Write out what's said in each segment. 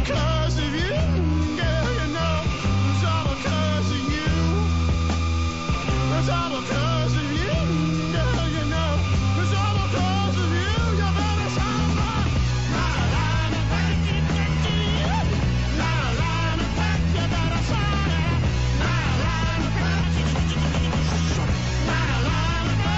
because of you. Girl, you know it's all because of you. It's all because of you. Girl, you know it's all because of you. You better sound right. La la la la la la la. You better sound it. La la la la la la.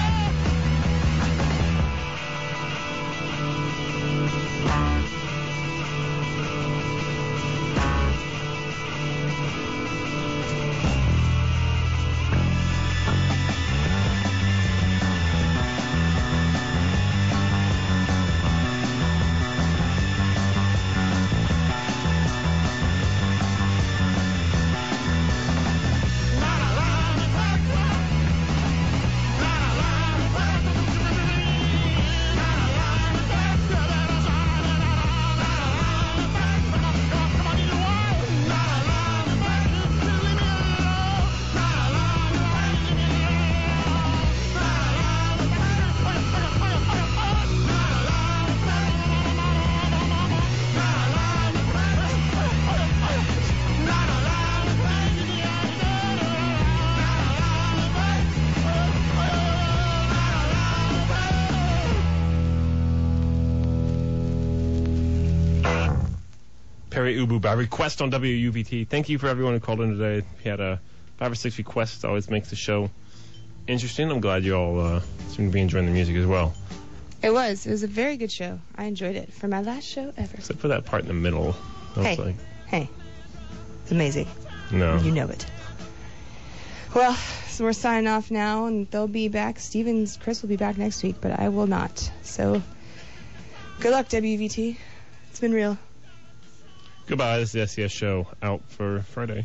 Perry Ubu by request on WUVT. Thank you for everyone who called in today. We had 5 or 6 requests. Always makes the show interesting. I'm glad you all seem to be enjoying the music as well. It was a very good show. I enjoyed it. For my last show ever. Except for that part in the middle. Hey, it's amazing. No. You know it. Well, so we're signing off now, and they'll be back. Chris will be back next week, but I will not. So, good luck, WVT. It's been real. Goodbye. This is the SES show out for Friday.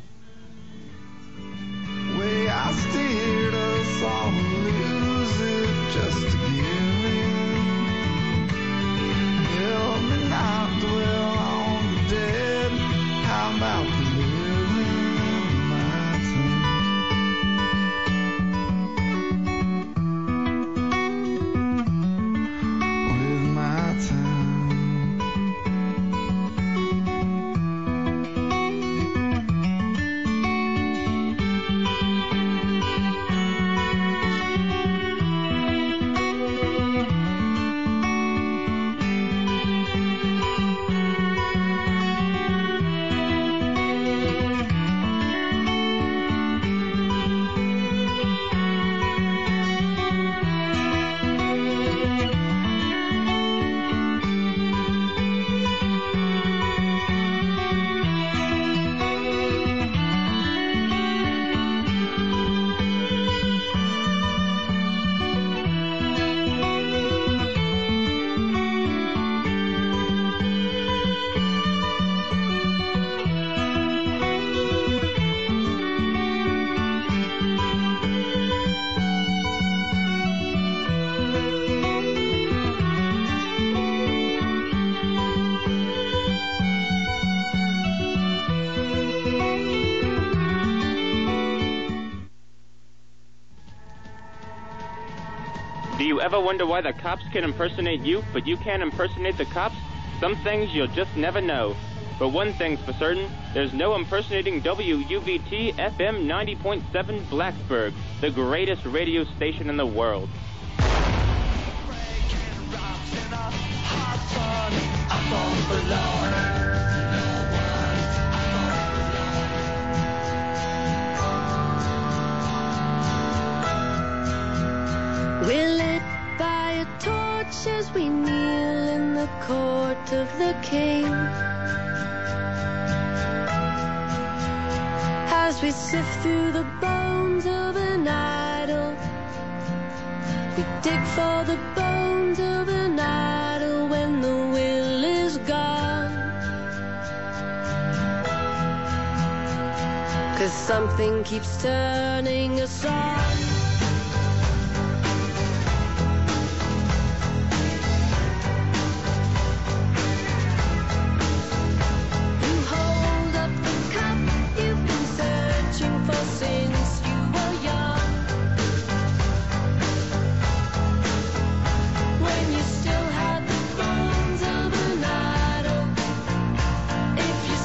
Way I steered us all lose it just to give in. Help me not dwell on the dead. How about the living my time? With my time. Do you ever wonder why the cops can impersonate you, but you can't impersonate the cops? Some things you'll just never know. But one thing's for certain, there's no impersonating WUVT FM 90.7 Blacksburg, the greatest radio station in the world. We're lit by a torch as we kneel in the court of the king. As we sift through the bones of an idol, we dig for the bones of an idol when the will is gone. 'Cause something keeps turning us on. If you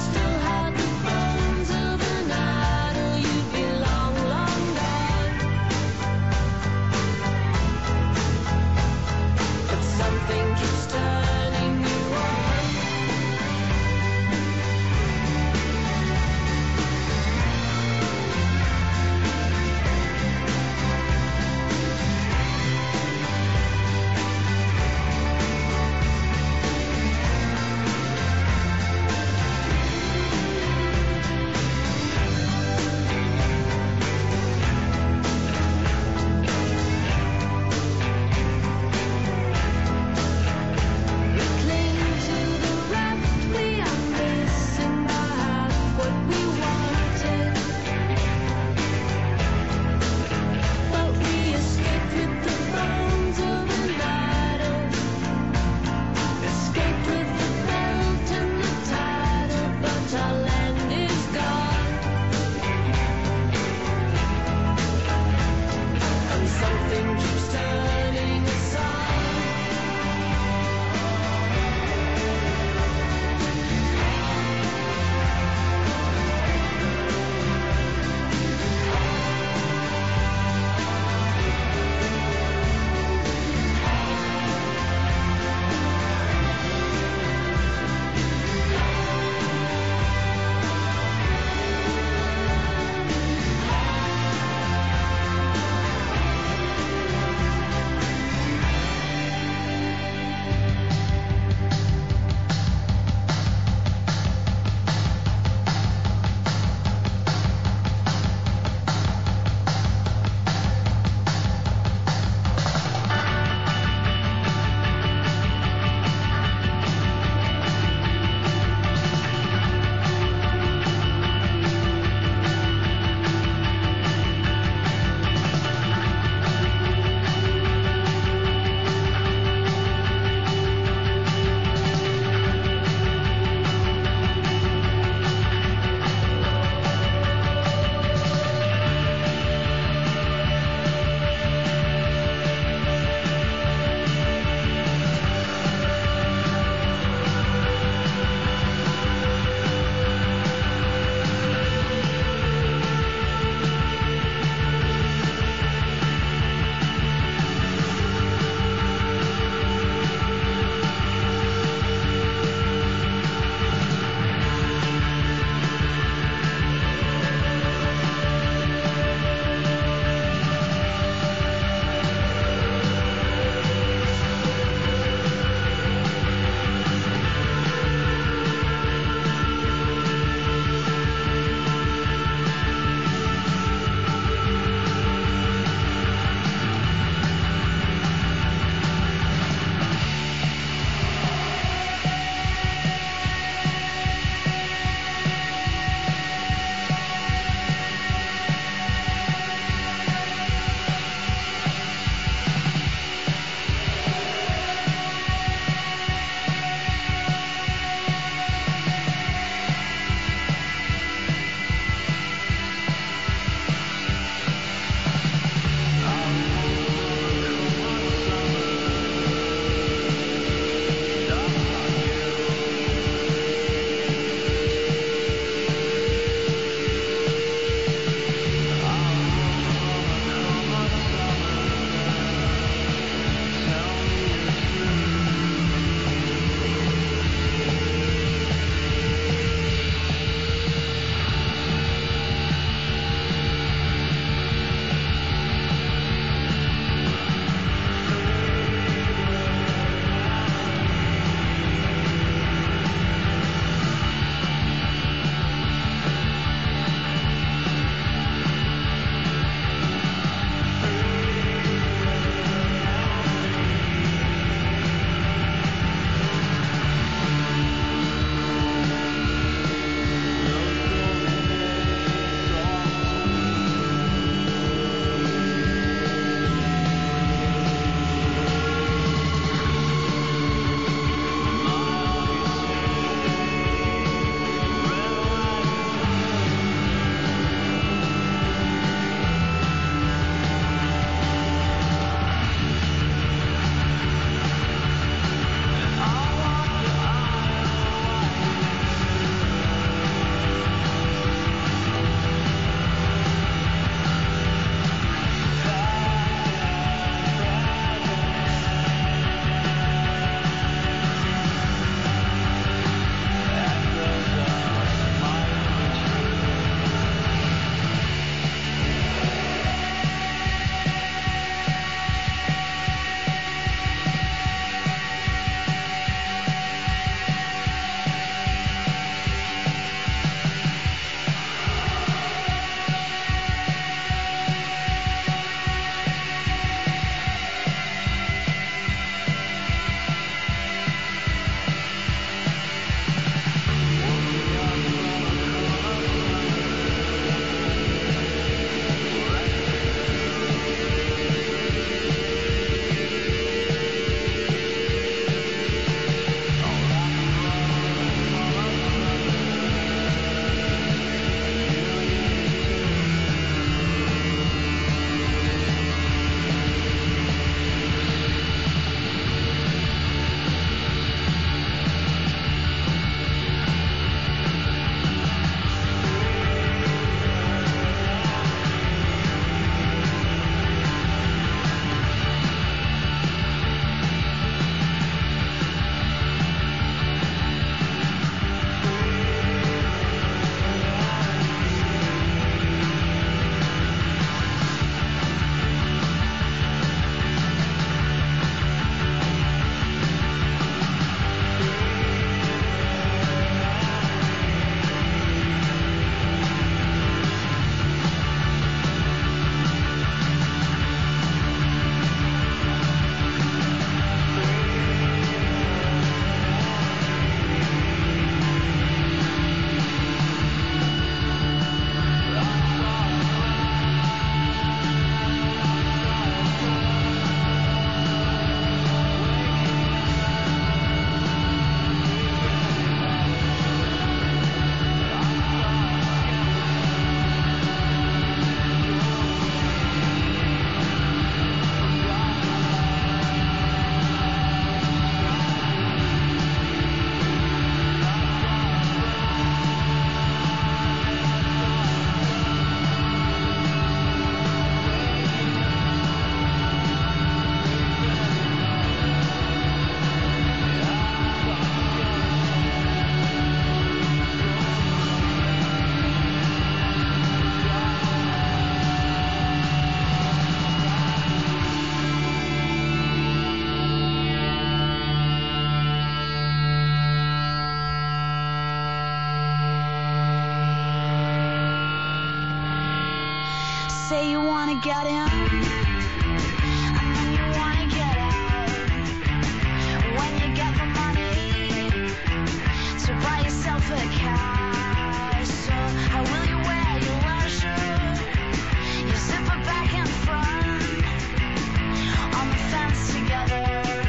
say you wanna get in, and then you wanna get out. When you get the money to buy yourself a castle, how will you wear your leisure? You zipper back and front on the fence together.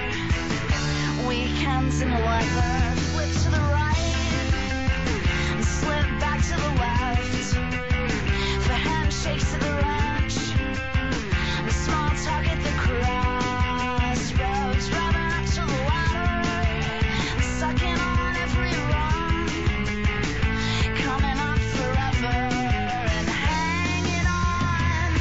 Weekends in leather, flip to the right and slip back to the left. For handshakes at the ranch and small talk at the crossroads. Driving up to the ladder, sucking on every rung, coming up forever and hanging on.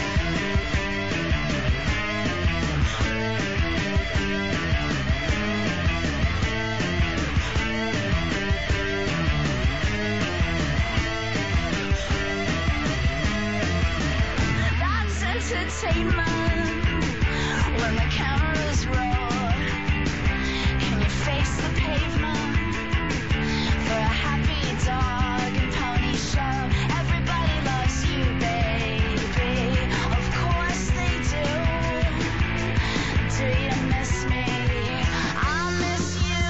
That's entertainment when the cameras roll. Can you face the pavement for a happy dog and pony show? Everybody loves you, baby. Of course they do. Do you miss me? I miss you.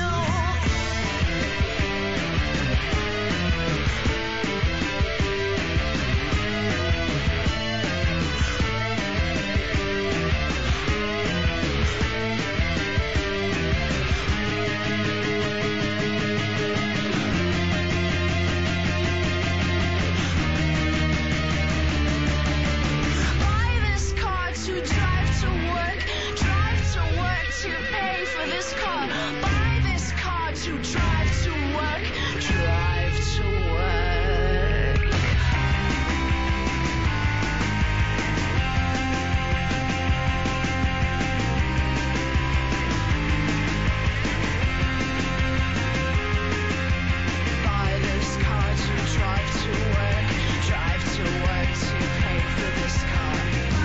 Buy this car to drive to work to pay for this car. Buy this car to drive to work to work. Buy this car to drive to work to pay for this car.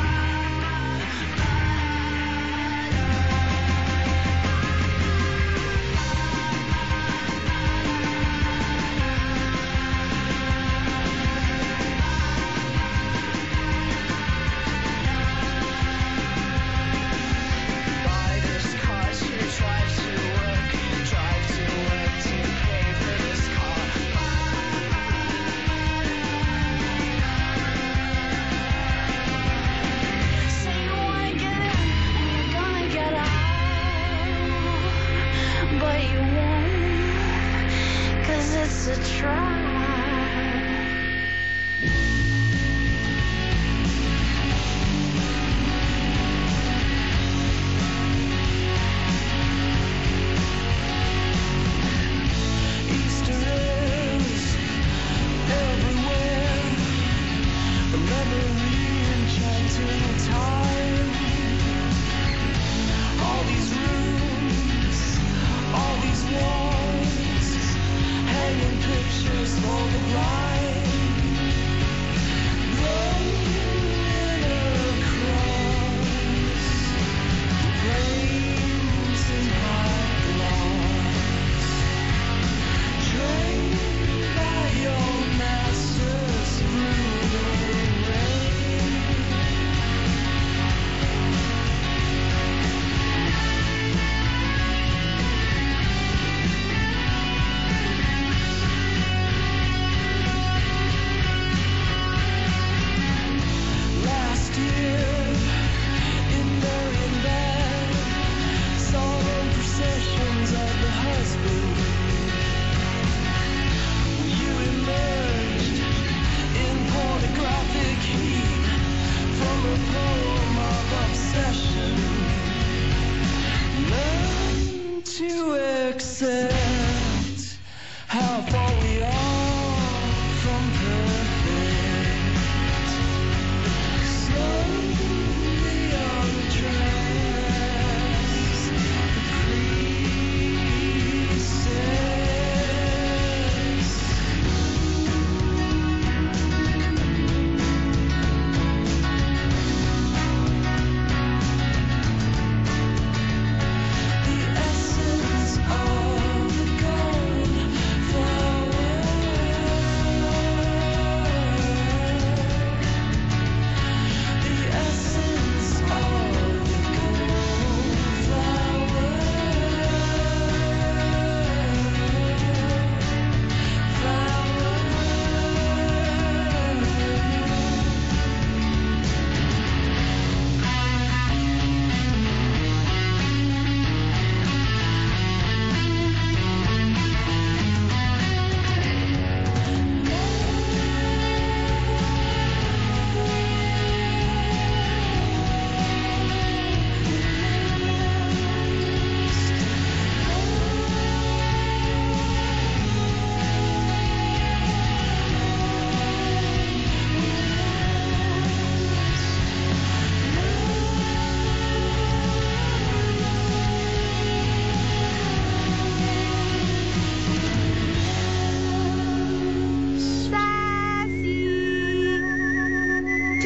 Buy this car to drive to work to pay for this car. Say you wanna get in and you're gonna get out, but you won't, 'cause it's a trap. Easter eggs everywhere, the memory enchanting time. All these rooms, all these walls, hanging pictures for the bride. Rolling across the plains and highlands, trained by your masters through the rain. Last year in Marienbad, solemn processions of the husband. You emerged in pornographic heat from a poem of obsession. Learn to accept how far we are from perfect. Slowly undress the priestess. The essence of the gold for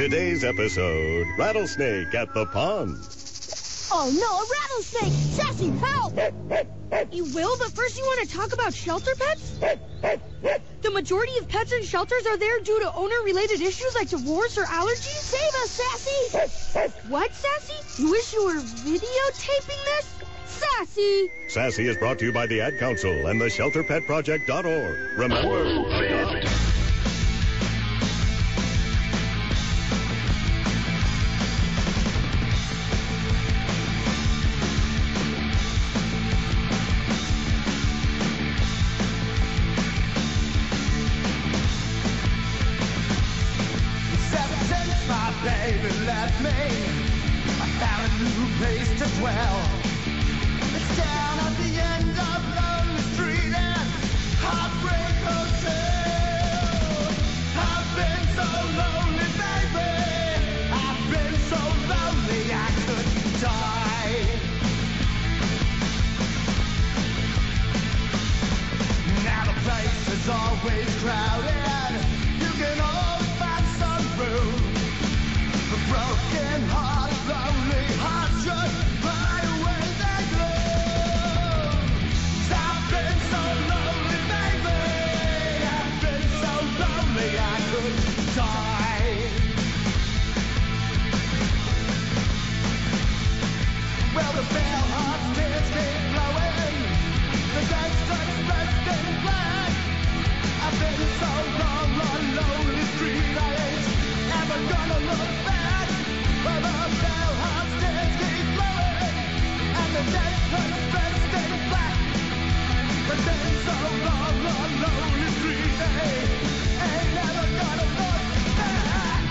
Today's episode, Rattlesnake at the Pond. Oh no, a rattlesnake! Sassy, help! You will, but first you want to talk about shelter pets? The majority of pets in shelters are there due to owner-related issues like divorce or allergies. Save us, Sassy! What, Sassy? You wish you were videotaping this? Sassy! Sassy is brought to you by the Ad Council and the ShelterPetProject.org. Remember, adopt. Since my baby left me, I found a new place to dwell. It's down at the end of Lonely Street and Heartbreak Hotel. I've been so lonely, baby. I've been so lonely I could die. Now the place is always crowded. You can always find some room. A broken heart, lonely heart, just fly away they go. I've been so lonely, baby. I've been so lonely I could die. Well, the bellhop's tears keep flowing. The gangster's dressed in black. I've been so long on Lonely Street, I ain't ever gonna look back. But the bellhop's tears keep flowing, and the gangster's dressed in black. But been so long on Lonely Street, they ain't never gonna look back.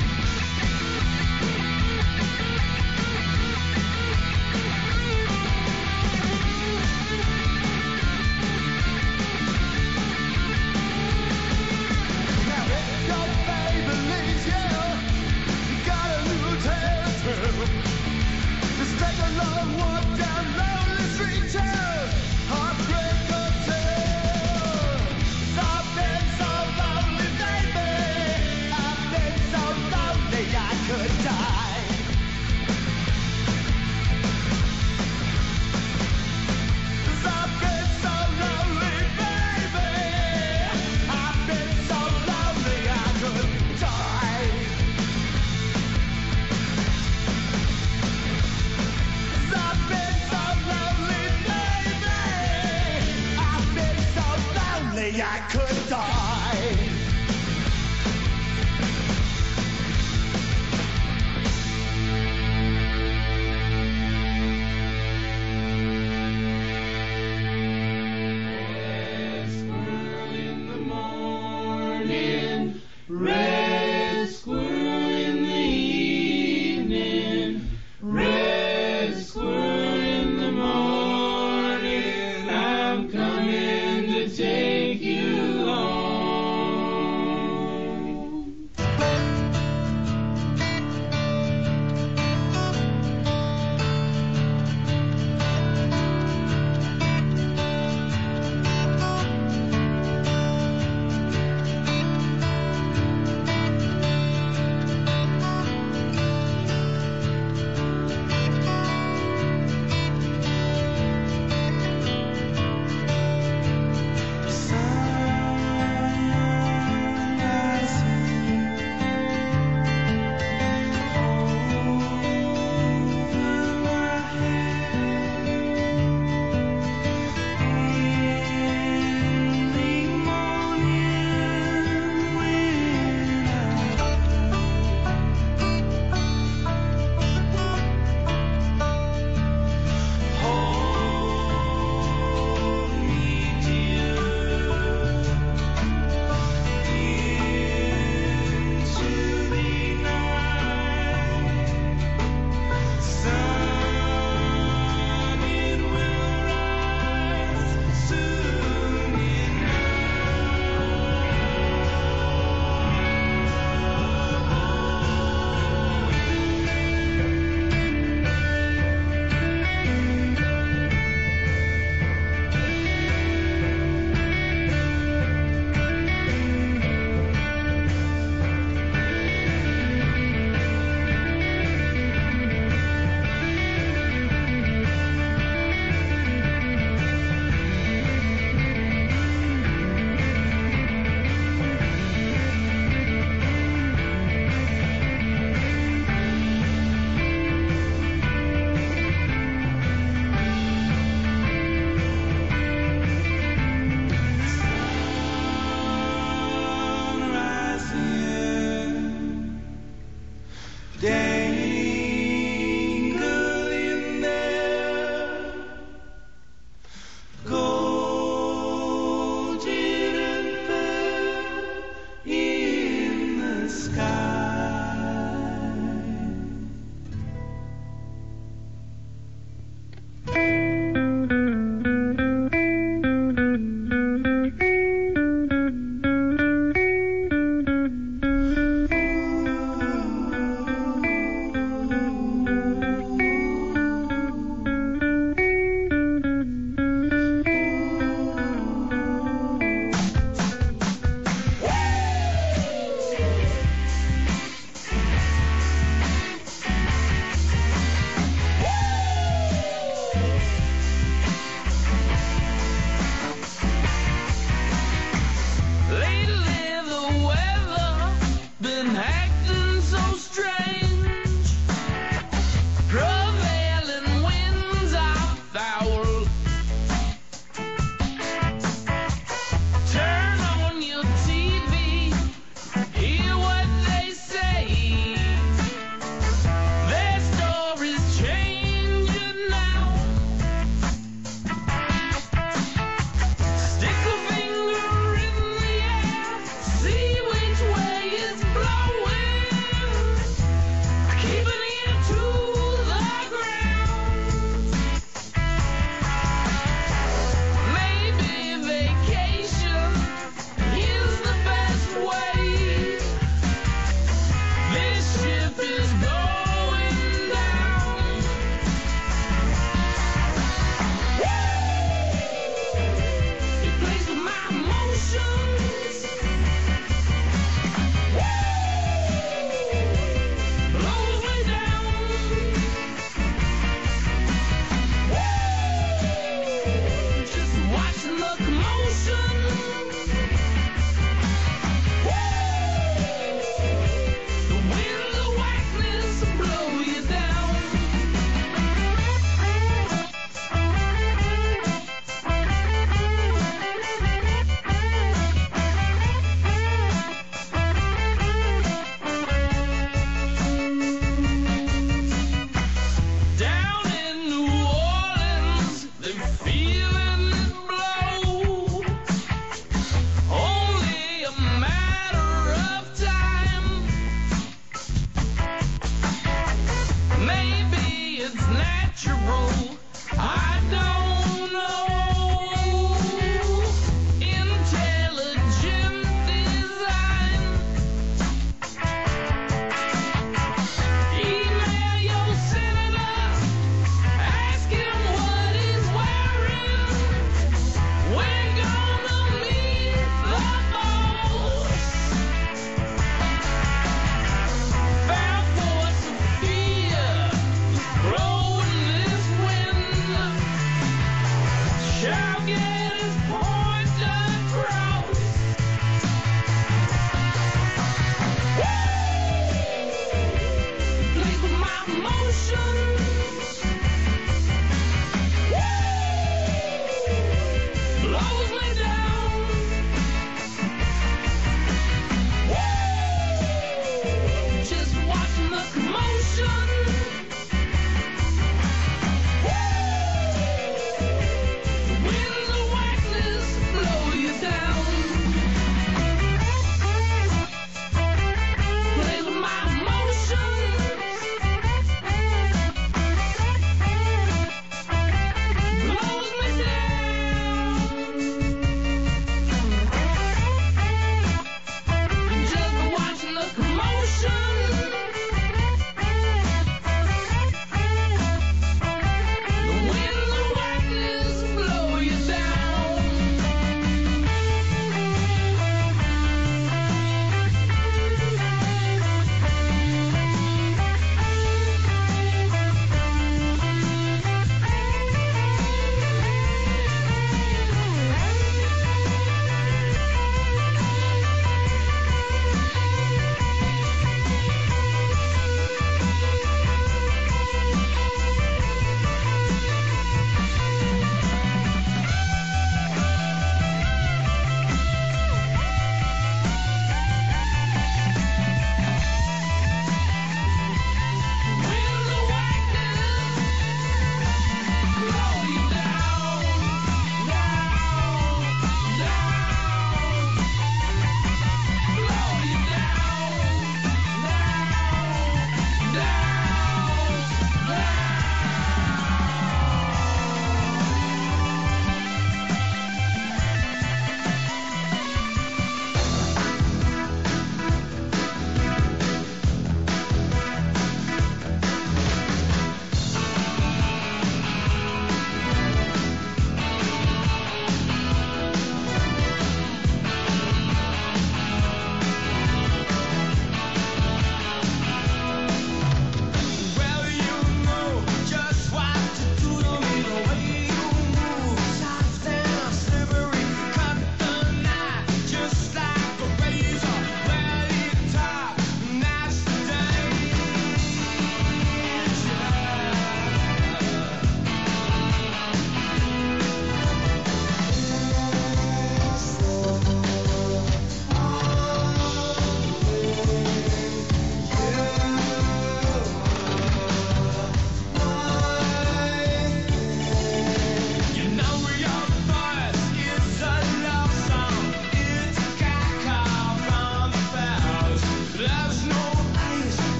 Now if your baby leaves you got a new tale to tell. Just take a long walk down Lonely Street to Heartbreak Hotel. 'Cause I've been so lonely, baby. I've been so lonely I could die. 'Cause I've been so lonely, baby. I've been so lonely I could die. 'Cause I've been so lonely, baby. I've been so lonely I could die. Red squirrel in the evening, red squirrel in the morning, I'm coming to take you home.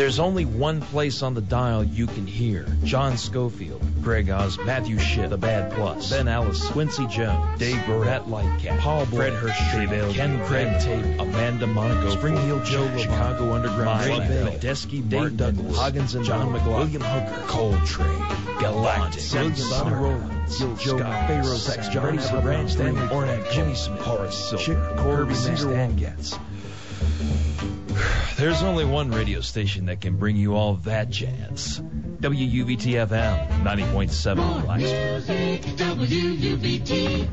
There's only one place on the dial you can hear. John Schofield, Greg Oz, Matthew Schiff, The Bad Plus, Ben Ellis, Quincy Jones, Dave Burrett, Lightcat, Paul Fred Hirsch, Ken Craig Tate, Amanda Monaco, Springfield Joe, Chicago Underground, Club Medeski, Dave Douglas, Hoggins and John McLaughlin, William Hooker, Coltrane, Galactic, Sonny Rollins, Joe Pharaoh's X, Johnny Ranch, Stanley Ornak, Jimmy Smith, Horace Silver, Corby Stan Getz. There's only one radio station that can bring you all that jazz. WUVT FM 90.7 Blacksburg. Music, WUVT.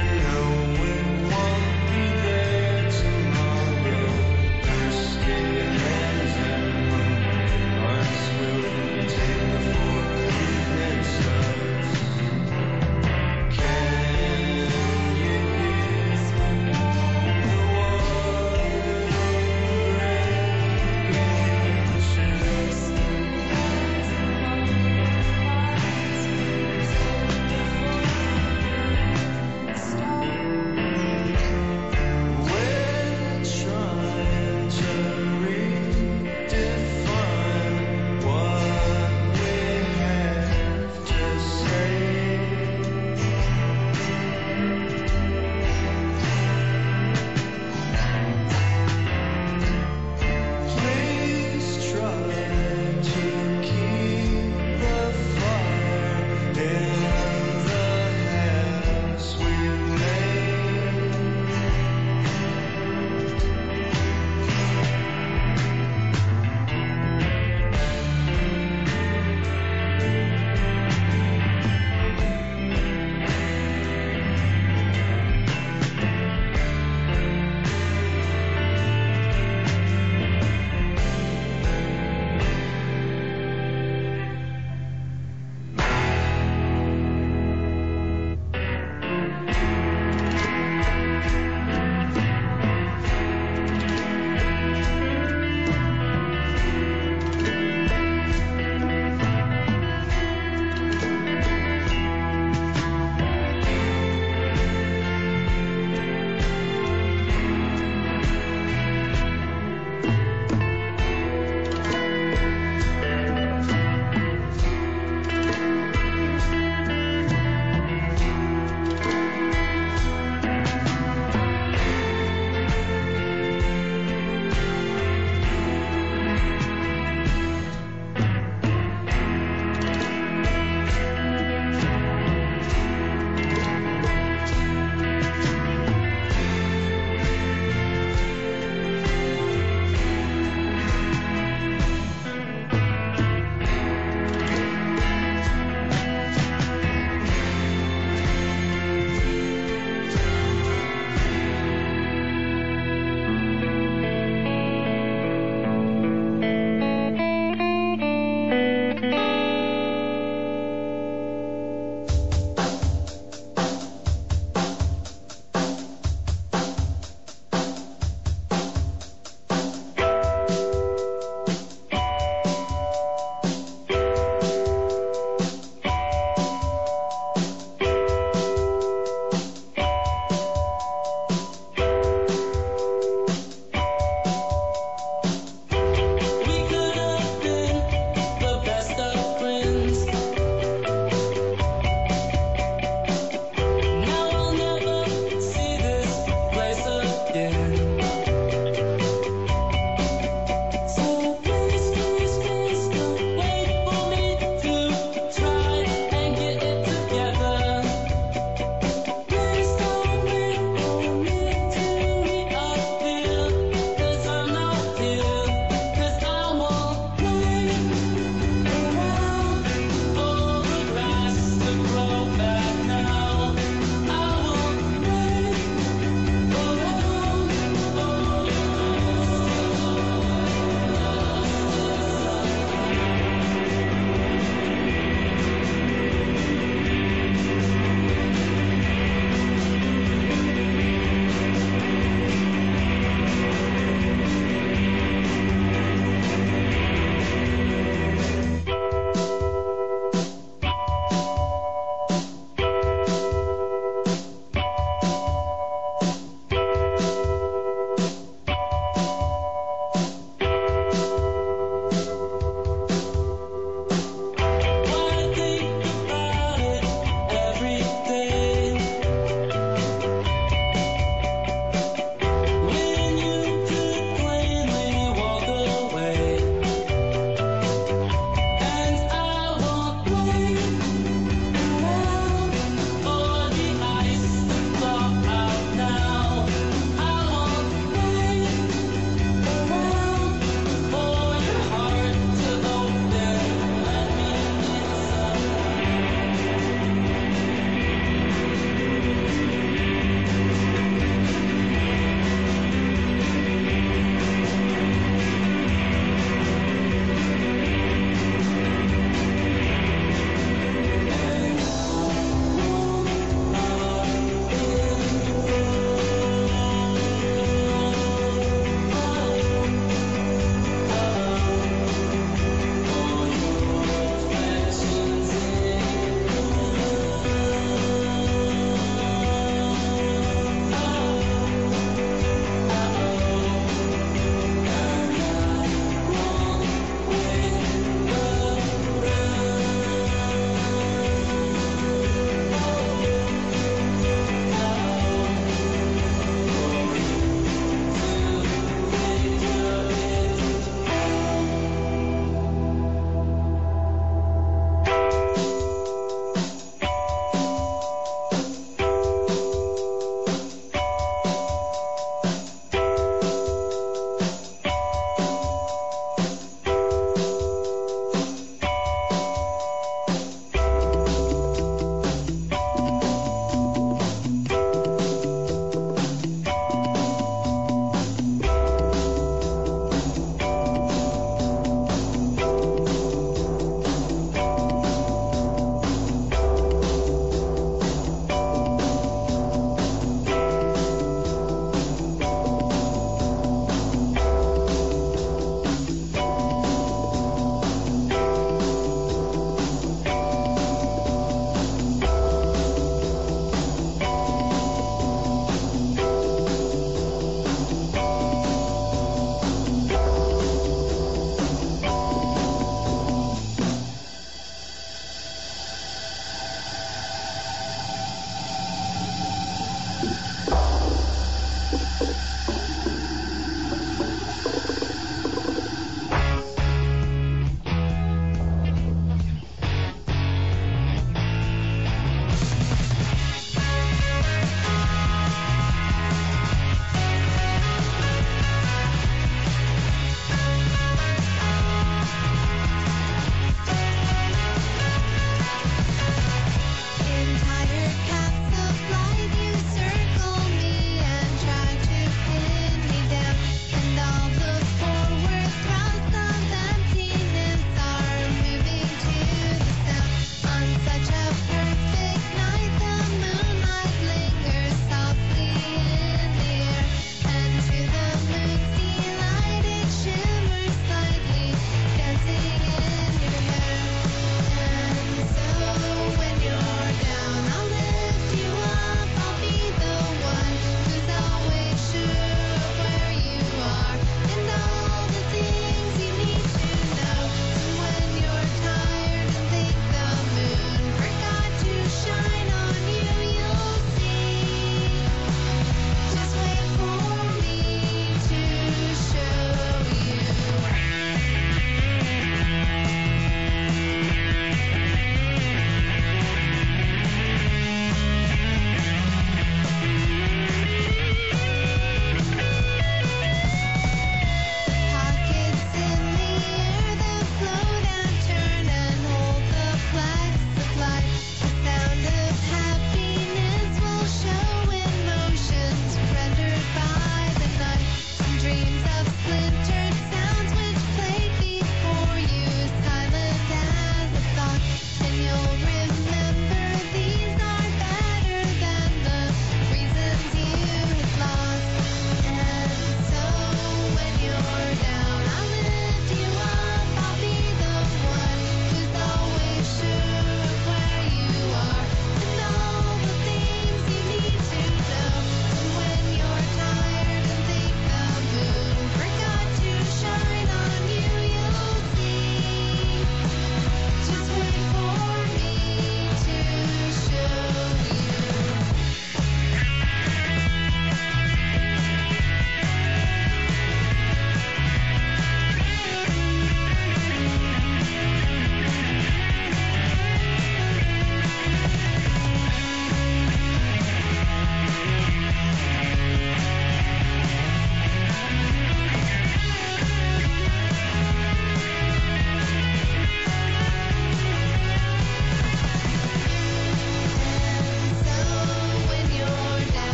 Stay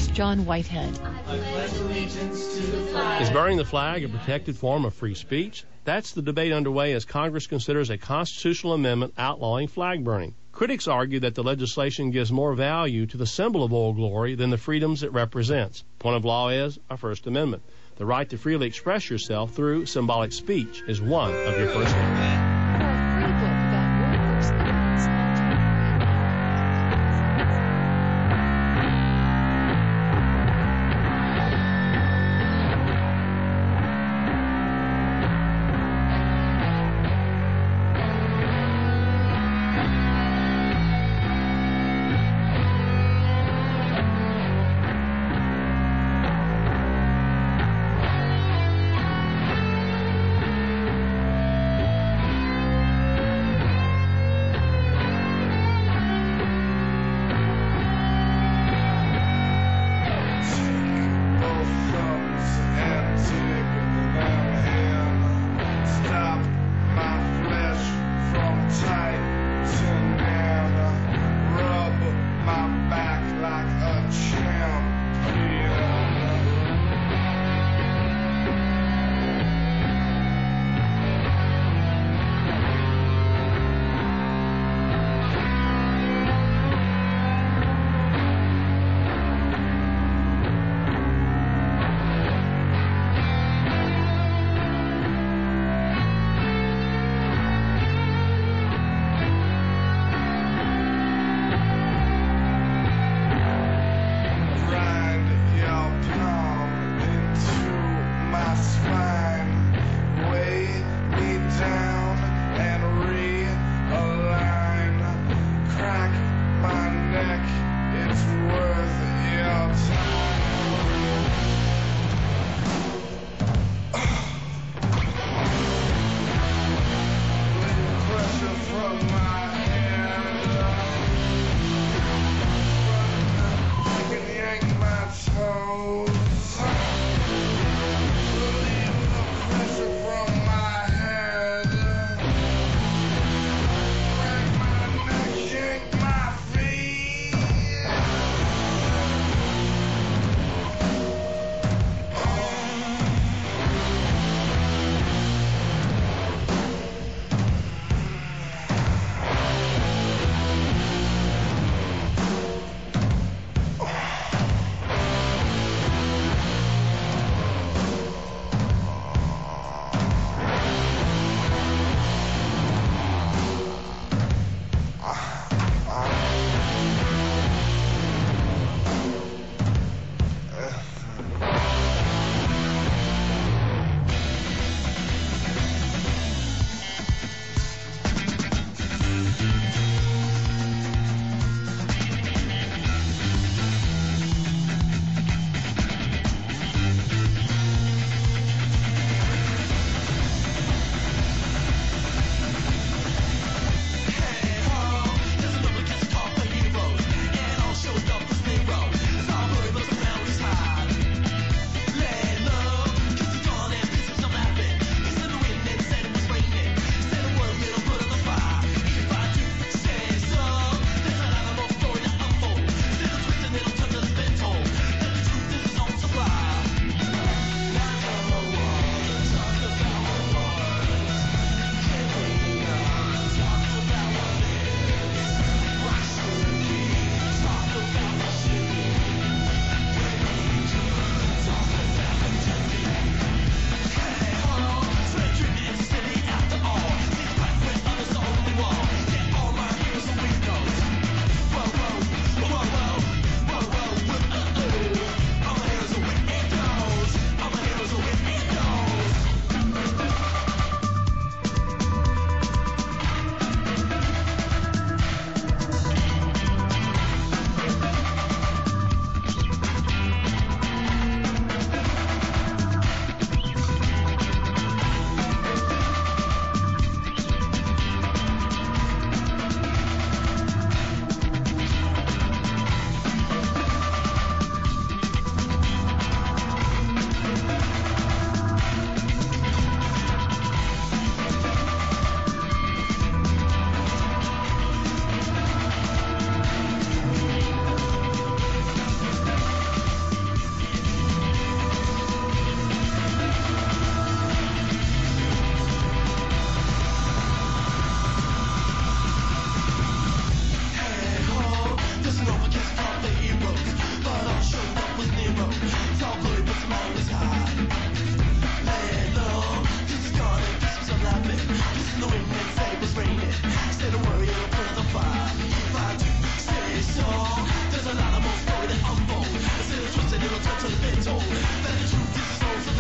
Here's John Whitehead. Is burning the flag a protected form of free speech? That's the debate underway as Congress considers a constitutional amendment outlawing flag burning. Critics argue that the legislation gives more value to the symbol of Old Glory than the freedoms it represents. Point of law is a First Amendment. The right to freely express yourself through symbolic speech is one of your First Amendments.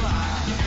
fly.